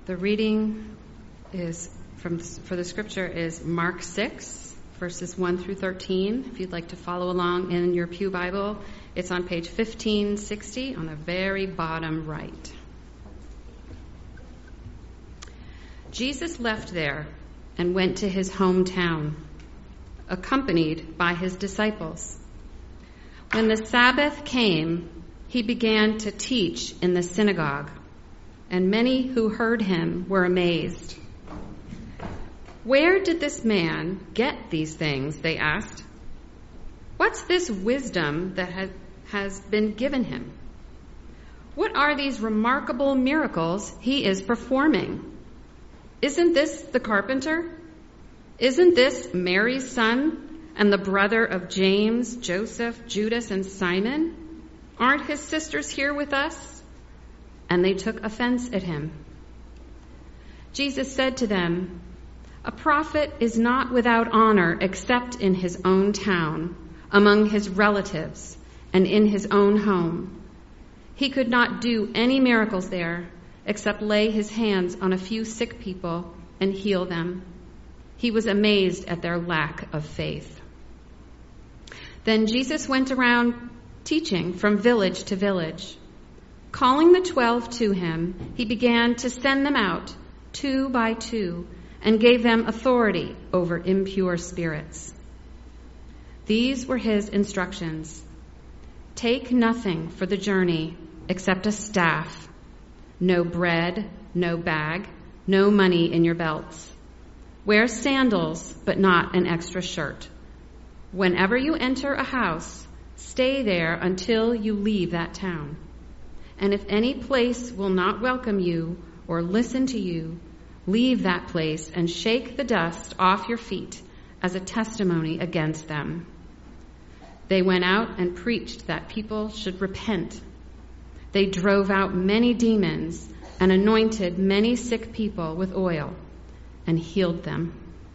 The reading for the scripture is Mark 6, verses 1 through 13. If you'd like to follow along in your pew Bible, it's on page 1560 on the very bottom right. Jesus left there and went to his hometown, accompanied by his disciples. When the Sabbath came, he began to teach in the synagogue, and many who heard him were amazed. "Where did this man get these things?" they asked. "What's this wisdom that has been given him? What are these remarkable miracles he is performing? Isn't this the carpenter? Isn't this Mary's son and the brother of James, Joseph, Judas, and Simon? Aren't his sisters here with us?" And they took offense at him. Jesus said to them, "A prophet is not without honor except in his own town, among his relatives, and in his own home." He could not do any miracles there except lay his hands on a few sick people and heal them. He was amazed at their lack of faith. Then Jesus went around teaching from village to village. Calling the 12 to him, he began to send them out 2 by 2 and gave them authority over impure spirits. These were his instructions. "Take nothing for the journey except a staff, no bread, no bag, no money in your belts. Wear sandals, but not an extra shirt. Whenever you enter a house, stay there until you leave that town. And if any place will not welcome you or listen to you, leave that place and shake the dust off your feet as a testimony against them." They went out and preached that people should repent. They drove out many demons and anointed many sick people with oil and healed them.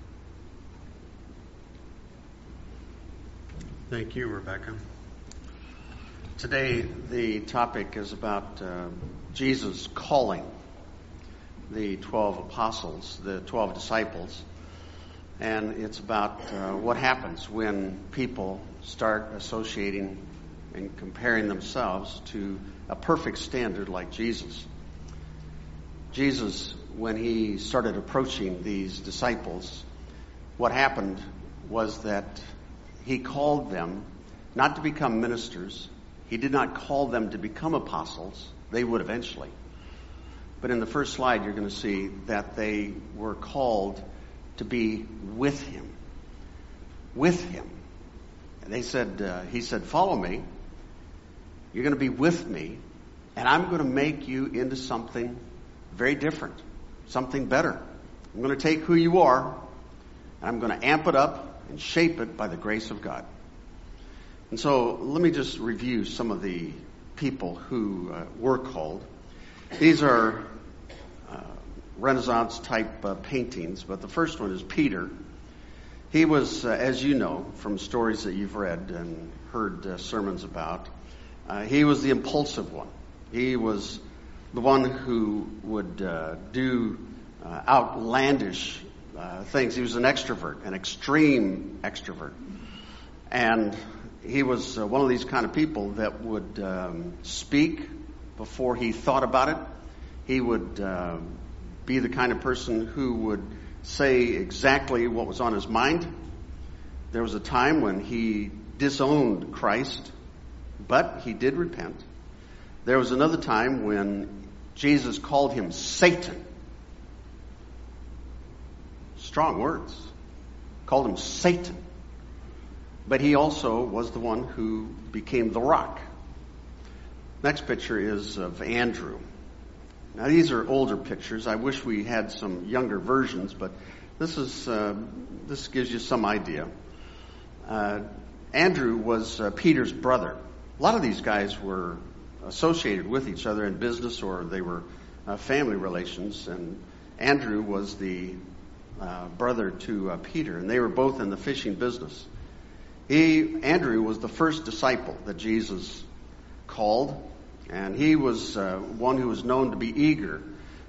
Thank you, Rebecca. Today, the topic is about Jesus calling the 12 apostles, the 12 disciples, and it's about what happens when people start associating and comparing themselves to a perfect standard like Jesus. Jesus, when he started approaching these disciples, what happened was that he called them not to become ministers. He did not call them to become apostles. They would eventually. But in the first slide, you're going to see that they were called to be with him. With him. And he said, "Follow me. You're going to be with me, and I'm going to make you into something very different, something better. I'm going to take who you are, and I'm going to amp it up and shape it by the grace of God." And so let me just review some of the people who were called. These are Renaissance-type paintings, but the first one is Peter. He was, as you know, from stories that you've read and heard sermons about, he was the impulsive one. He was the one who would do outlandish things. He was an extrovert, an extreme extrovert. And he was one of these kind of people that would speak before he thought about it. He would be the kind of person who would say exactly what was on his mind. There was a time when he disowned Christ, but he did repent. There was another time when Jesus called him Satan. Strong words. Called him Satan. But he also was the one who became the rock. Next picture is of Andrew. Now these are older pictures. I wish we had some younger versions, but this gives you some idea. Andrew was Peter's brother. A lot of these guys were associated with each other in business, or they were family relations, and Andrew was the brother to Peter, and they were both in the fishing business. Andrew was the first disciple that Jesus called, and he was one who was known to be eager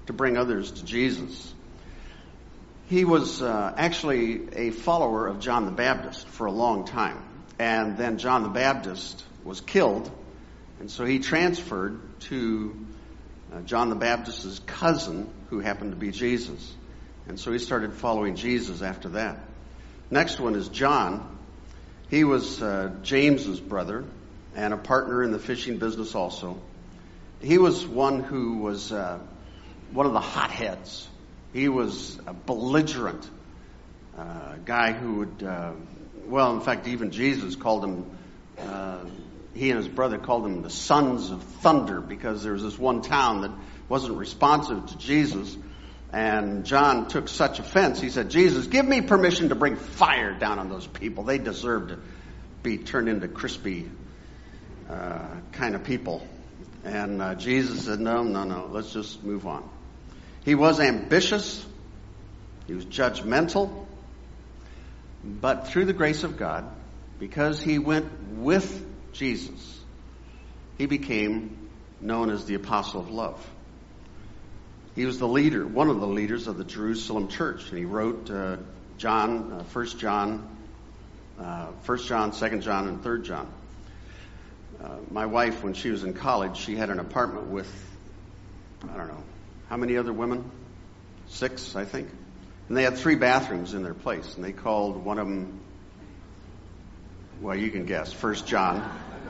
to bring others to Jesus. He was actually a follower of John the Baptist for a long time. And then John the Baptist was killed, and so he transferred to John the Baptist's cousin, who happened to be Jesus. And so he started following Jesus after that. Next one is John. He was James's brother and a partner in the fishing business also. He was one who was one of the hotheads. He was a belligerent guy who would, in fact, even Jesus called him, he and his brother called them the sons of thunder, because there was this one town that wasn't responsive to Jesus. And John took such offense, he said, Jesus, give me permission to bring fire down on those people. They deserve to be turned into crispy kind of people. And Jesus said, no, let's just move on. He was ambitious. He was judgmental. But through the grace of God, because he went with Jesus, he became known as the Apostle of Love. He was the leader, one of the leaders of the Jerusalem church. And he wrote John, 1 John, 2 John, and 3 John. My wife, when she was in college, she had an apartment with, I don't know, how many other women? 6, I think. And they had 3 bathrooms in their place. And they called one of them, well, you can guess, 1 John.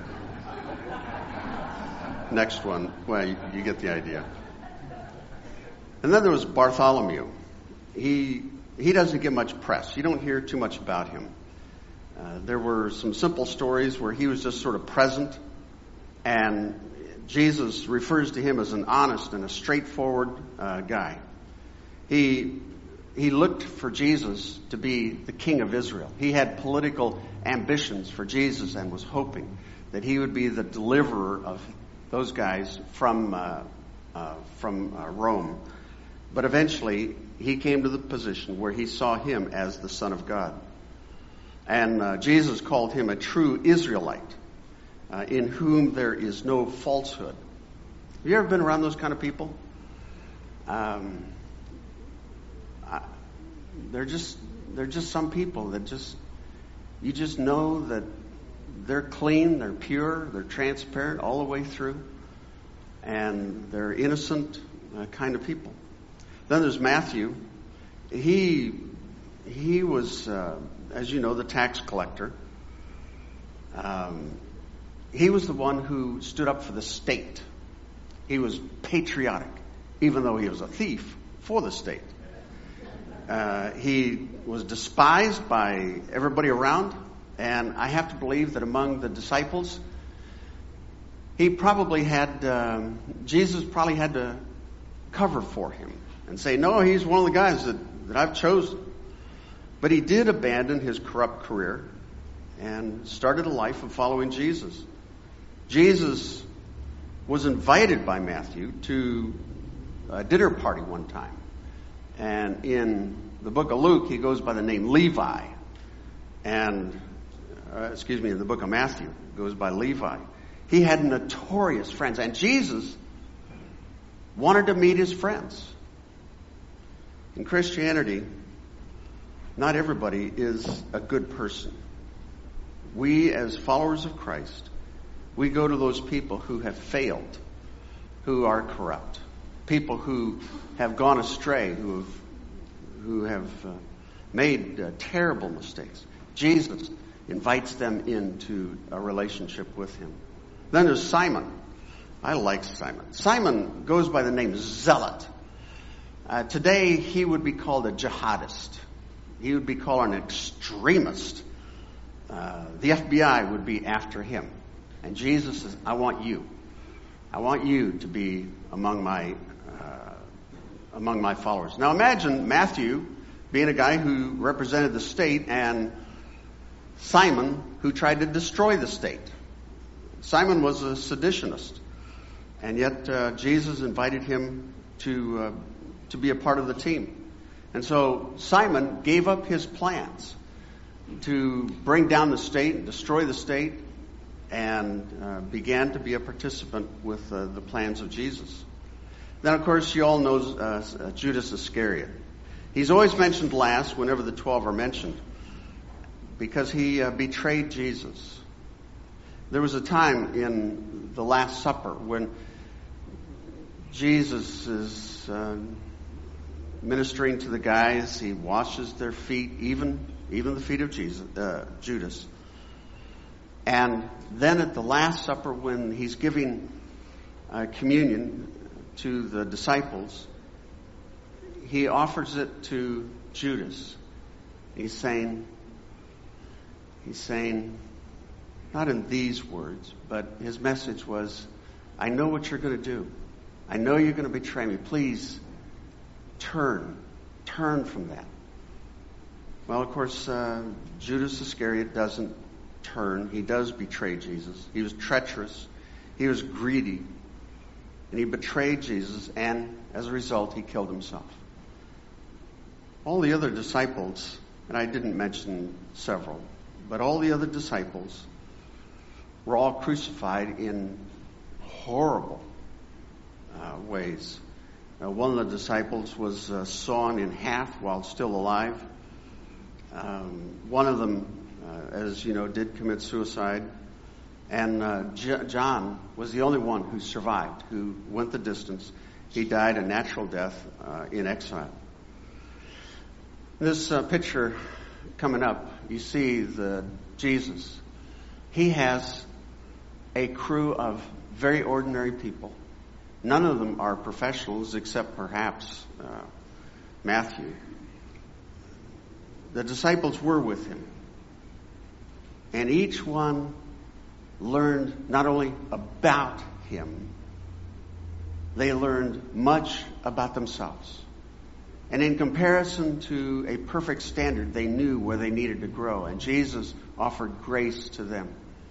Next one, well, you get the idea. And then there was Bartholomew. He doesn't get much press. You don't hear too much about him. There were some simple stories where he was just sort of present, and Jesus refers to him as an honest and a straightforward guy. He looked for Jesus to be the king of Israel. He had political ambitions for Jesus and was hoping that he would be the deliverer of those guys from Rome. But eventually, he came to the position where he saw him as the Son of God. And Jesus called him a true Israelite, in whom there is no falsehood. Have you ever been around those kind of people? They're just some people that you just know that they're clean, they're pure, they're transparent all the way through, and they're innocent kind of people. Then there's Matthew. He was, as you know, the tax collector. He was the one who stood up for the state. He was patriotic, even though he was a thief for the state. He was despised by everybody around, and I have to believe that among the disciples, he probably had, Jesus probably had to cover for him and say, no, he's one of the guys that I've chosen. But he did abandon his corrupt career and started a life of following Jesus. Jesus was invited by Matthew to a dinner party one time. And in the book of Luke, he goes by the name Levi. And, in the book of Matthew, he goes by Levi. He had notorious friends. And Jesus wanted to meet his friends. In Christianity, not everybody is a good person. We, as followers of Christ, we go to those people who have failed, who are corrupt, people who have gone astray, who have made terrible mistakes. Jesus invites them into a relationship with him. Then there's Simon. I like Simon. Simon goes by the name Zealot. Today, he would be called a jihadist. He would be called an extremist. The FBI would be after him. And Jesus says, I want you. I want you to be among my followers. Now imagine Matthew being a guy who represented the state, and Simon who tried to destroy the state. Simon was a seditionist. And yet Jesus invited him to be a part of the team. And so Simon gave up his plans to bring down the state and destroy the state, and began to be a participant with the plans of Jesus. Then, of course, you all know Judas Iscariot. He's always mentioned last whenever the 12 are mentioned because he betrayed Jesus. There was a time in the Last Supper when Jesus is ministering to the guys. He washes their feet, even the feet of Judas. And then at the Last Supper, when he's giving communion to the disciples, he offers it to Judas. He's saying, not in these words, but his message was, I know what you're going to do. I know you're going to betray me. Please turn from that. Well, of course, Judas Iscariot doesn't turn. He does betray Jesus. He was treacherous. He was greedy. And he betrayed Jesus, and as a result, he killed himself. All the other disciples, and I didn't mention several, but all the other disciples were all crucified in horrible ways. One of the disciples was sawn in half while still alive. One of them, as you know, did commit suicide. And John was the only one who survived, who went the distance. He died a natural death in exile. This picture coming up, you see Jesus. He has a crew of very ordinary people. None of them are professionals except perhaps Matthew. The disciples were with him. And each one learned not only about him, they learned much about themselves. And in comparison to a perfect standard, they knew where they needed to grow. And Jesus offered grace to them.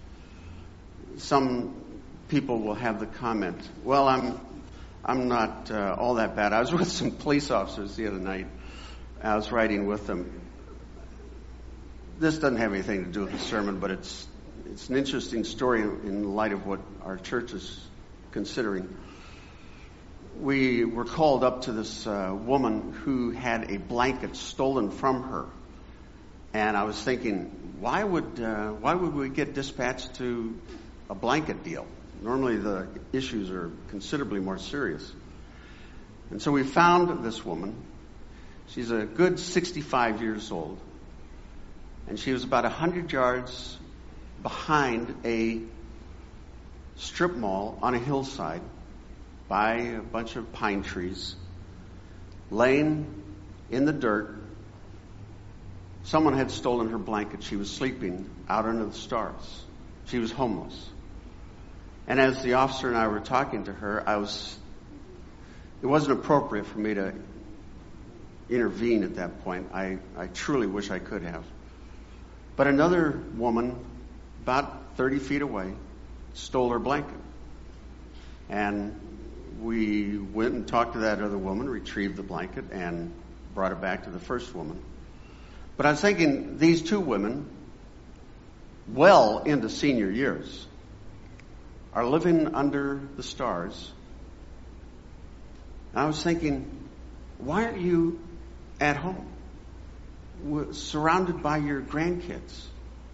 Some people will have the comment, well, I'm not all that bad. I was with some police officers the other night. I was riding with them. This doesn't have anything to do with the sermon, but it's an interesting story in light of what our church is considering. We were called up to this woman who had a blanket stolen from her. And I was thinking, why would we get dispatched to a blanket deal? Normally the issues are considerably more serious. And so we found this woman. She's a good 65 years old. And she was about 100 yards behind a strip mall on a hillside by a bunch of pine trees, laying in the dirt. Someone had stolen her blanket. She was sleeping out under the stars. She was homeless. And as the officer and I were talking to her, it wasn't appropriate for me to intervene at that point. I truly wish I could have. But another woman, about 30 feet away, stole her blanket. And we went and talked to that other woman, retrieved the blanket, and brought it back to the first woman. But I was thinking, these two women, well into senior years, are living under the stars. And I was thinking, why aren't you at home, surrounded by your grandkids?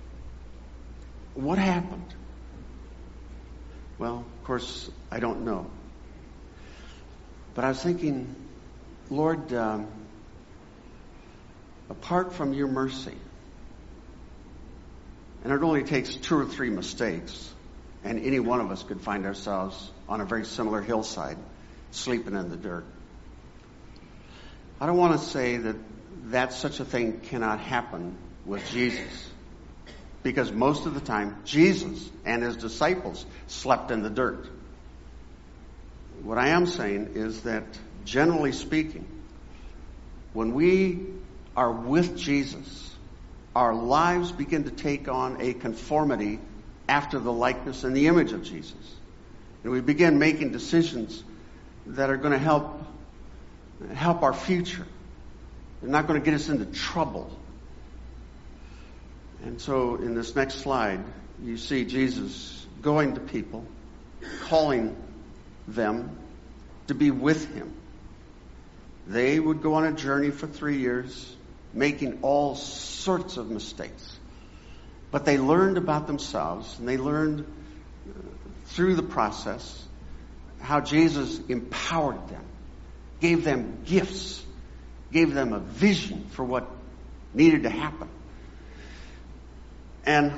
What happened? Well, of course, I don't know. But I was thinking, Lord, apart from your mercy, and it only takes 2 or 3 mistakes, and any one of us could find ourselves on a very similar hillside, sleeping in the dirt. I don't want to say that such a thing cannot happen with Jesus, because most of the time, Jesus and his disciples slept in the dirt. What I am saying is that, generally speaking, when we are with Jesus, our lives begin to take on a conformity after the likeness and the image of Jesus. And we begin making decisions that are going to help our future. They're not going to get us into trouble. And so in this next slide, you see Jesus going to people, calling them, to be with him. They would go on a journey for 3 years, making all sorts of mistakes. But they learned about themselves, and they learned through the process how Jesus empowered them, gave them gifts, gave them a vision for what needed to happen. And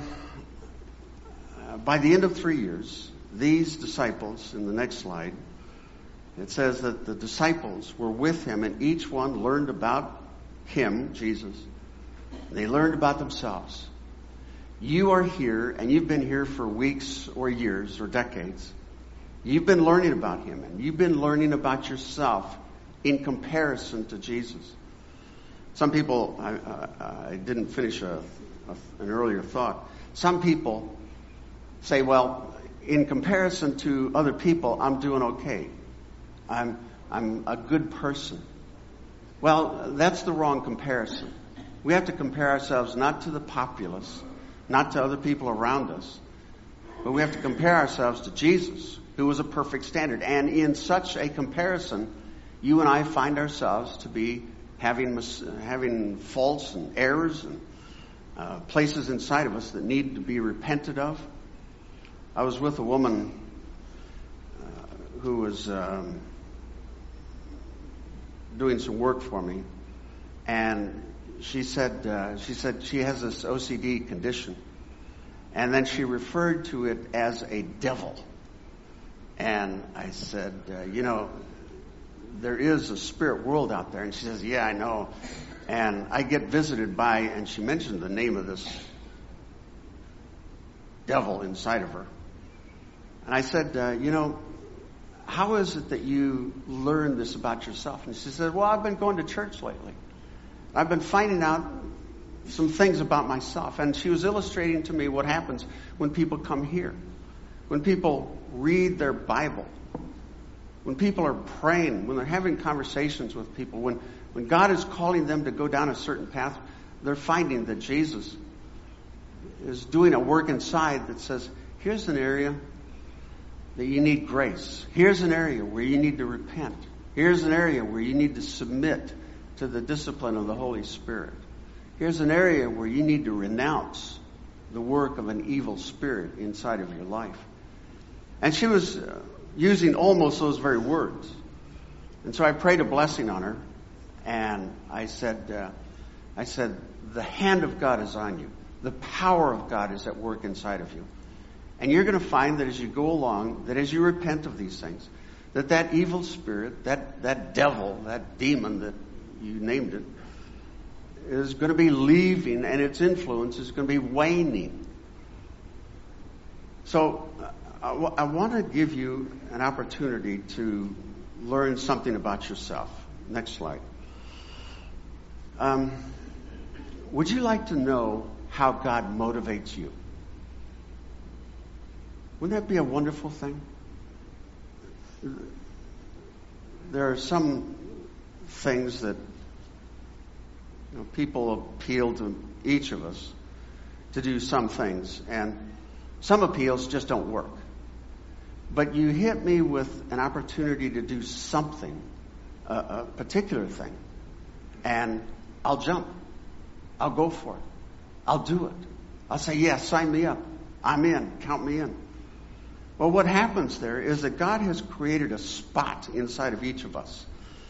by the end of 3 years, these disciples, in the next slide, it says that the disciples were with him, and each one learned about him, Jesus. They learned about themselves. You are here, and you've been here for weeks or years or decades. You've been learning about him, and you've been learning about yourself in comparison to Jesus. Some people, I didn't finish an earlier thought. Some people say, well, in comparison to other people, I'm doing okay. I'm a good person. Well, that's the wrong comparison. We have to compare ourselves not to the populace, not to other people around us, but we have to compare ourselves to Jesus, who was a perfect standard. And in such a comparison, you and I find ourselves to be having faults and errors and places inside of us that need to be repented of. I was with a woman who was doing some work for me, and she said she has this OCD condition, and then she referred to it as a devil. And I said, there is a spirit world out there. And she says, yeah, I know. And I get visited by, and she mentioned the name of this devil inside of her. And I said, how is it that you learn this about yourself? And she said, well, I've been going to church lately. I've been finding out some things about myself. And she was illustrating to me what happens when people come here, when people read their Bible, when people are praying, when they're having conversations with people, when God is calling them to go down a certain path, they're finding that Jesus is doing a work inside that says, here's an area that you need grace. Here's an area where you need to repent. Here's an area where you need to submit to the discipline of the Holy Spirit. Here's an area where you need to renounce the work of an evil spirit inside of your life. And she was using almost those very words. And so I prayed a blessing on her, and I said, the hand of God is on you. The power of God is at work inside of you. And you're going to find that as you go along, that as you repent of these things, that evil spirit, that devil, that demon that you named it, is going to be leaving, and its influence is going to be waning. So I want to give you an opportunity to learn something about yourself. Next slide. Would you like to know how God motivates you? Wouldn't that be a wonderful thing? There are some things that people appeal to each of us to do some things, and some appeals just don't work. But you hit me with an opportunity to do something, a particular thing, and I'll jump. I'll go for it. I'll do it. I'll say, yes, sign me up. I'm in. Count me in. Well, what happens there is that God has created a spot inside of each of us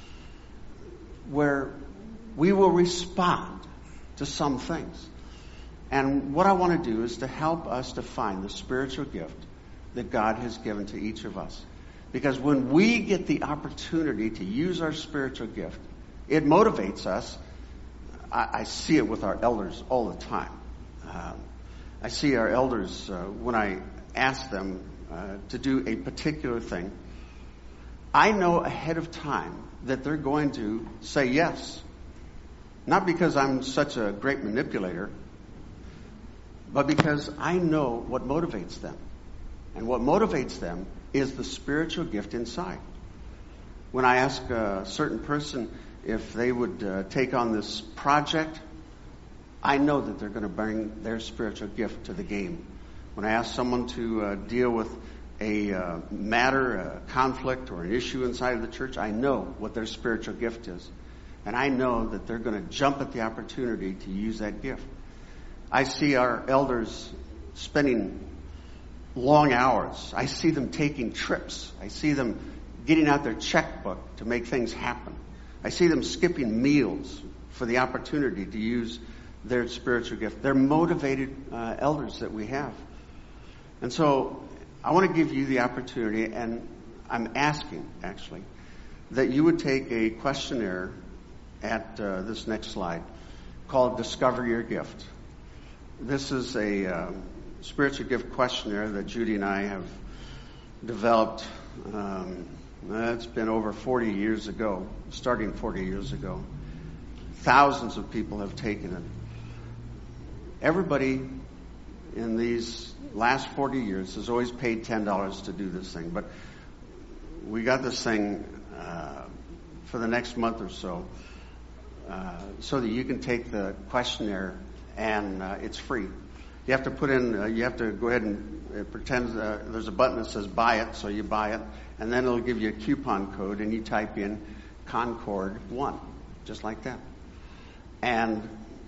where we will respond to some things. And what I want to do is to help us to find the spiritual gift that God has given to each of us. Because when we get the opportunity to use our spiritual gift, it motivates us. I see it with our elders all the time. I see our elders when I ask them to do a particular thing. I know ahead of time that they're going to say yes. Not because I'm such a great manipulator, but because I know what motivates them. And what motivates them is the spiritual gift inside. When I ask a certain person if they would take on this project, I know that they're going to bring their spiritual gift to the game. When I ask someone to deal with a matter, a conflict, or an issue inside of the church, I know what their spiritual gift is. And I know that they're going to jump at the opportunity to use that gift. I see our elders spending long hours. I see them taking trips. I see them getting out their checkbook to make things happen. I see them skipping meals for the opportunity to use their spiritual gift. They're motivated elders that we have. And so I want to give you the opportunity, and I'm asking, actually, that you would take a questionnaire at this next slide called Discover Your Gift. This is a spiritual gift questionnaire that Judy and I have developed. It's been over 40 years ago, starting 40 years ago. Thousands of people have taken it. Everybody in these last 40 years has always paid $10 to do this thing, but we got this thing for the next month or so that you can take the questionnaire, and it's free. You have to put in, you have to go ahead and pretend there's a button that says buy it, so you buy it, and then it'll give you a coupon code, and you type in Concord 1, just like that. And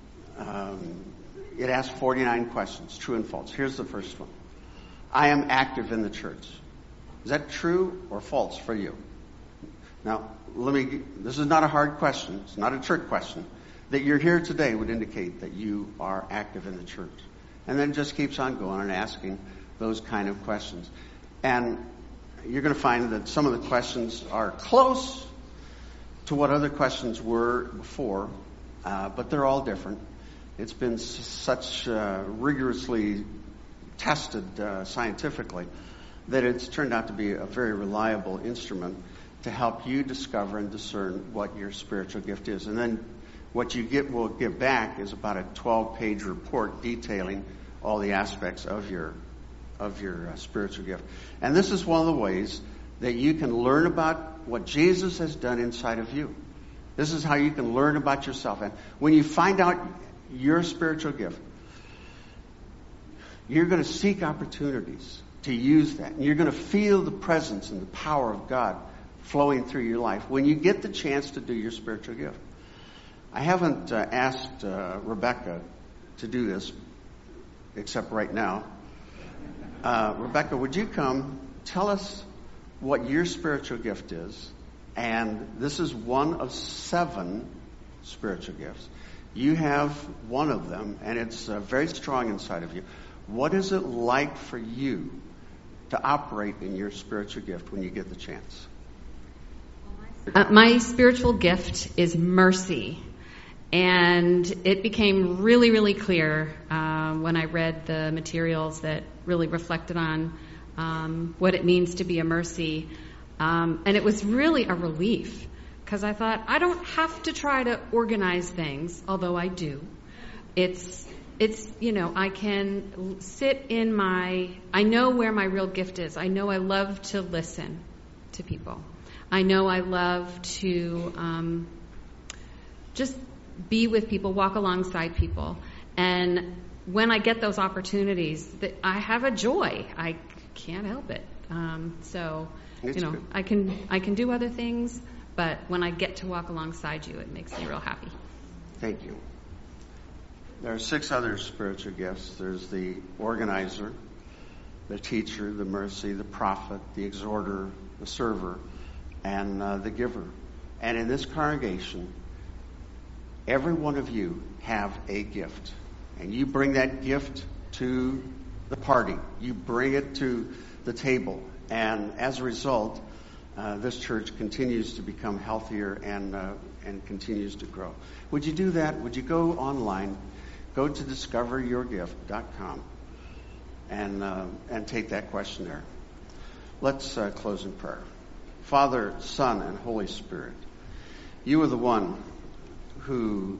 it asks 49 questions, true and false. Here's the first one. I am active in the church. Is that true or false for you? Now, this is not a hard question. It's not a trick question. That you're here today would indicate that you are active in the church. And then it just keeps on going and asking those kind of questions. And you're going to find that some of the questions are close to what other questions were before, but they're all different. It's been such rigorously tested scientifically that it's turned out to be a very reliable instrument to help you discover and discern what your spiritual gift is. And then what you will get back is about a 12-page report detailing all the aspects of your spiritual gift. And this is one of the ways that you can learn about what Jesus has done inside of you. This is how you can learn about yourself. And when you find out your spiritual gift, you're going to seek opportunities to use that. And you're going to feel the presence and the power of God flowing through your life when you get the chance to do your spiritual gift. I haven't asked Rebecca to do this, except right now. Rebecca, would you come tell us what your spiritual gift is? And this is one of 7 spiritual gifts. You have one of them, and it's very strong inside of you. What is it like for you to operate in your spiritual gift when you get the chance? My spiritual gift is mercy. And it became really, really clear when I read the materials that really reflected on what it means to be a mercy. And it was really a relief, because I thought, I don't have to try to organize things, although I do. It's I can sit in I know where my real gift is. I know I love to listen to people. I know I love to just be with people, walk alongside people. And when I get those opportunities, I have a joy. I can't help it. I can do other things, but when I get to walk alongside you, it makes me real happy. Thank you. There are 6 other spiritual gifts. There's the organizer, the teacher, the mercy, the prophet, the exhorter, the server, and the giver. And in this congregation, every one of you have a gift. And you bring that gift to the party. You bring it to the table. And as a result, this church continues to become healthier and continues to grow. Would you do that? Would you go online, go to discoveryourgift.com and take that questionnaire. Let's close in prayer. Father, Son, and Holy Spirit, you are the one who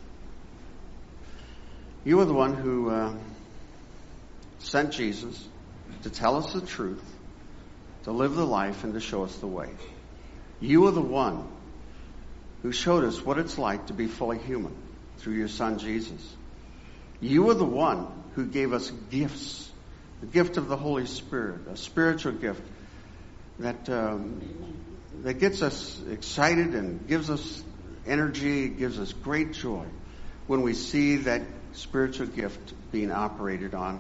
sent Jesus to tell us the truth, to live the life, and to show us the way. You are the one who showed us what it's like to be fully human through your Son Jesus. You are the one who gave us gifts the gift of the Holy Spirit, a spiritual gift that gets us excited and gives us energy, gives us great joy when we see that spiritual gift being operated on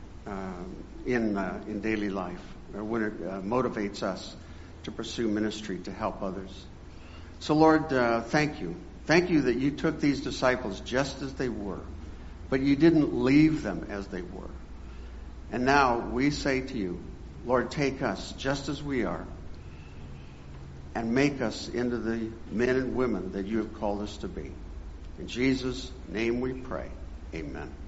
in daily life, or when it motivates us to pursue ministry to help others. So Lord, thank you. Thank you that you took these disciples just as they were, but you didn't leave them as they were. And now we say to you, Lord, take us just as we are and make us into the men and women that you have called us to be. In Jesus' name we pray. Amen.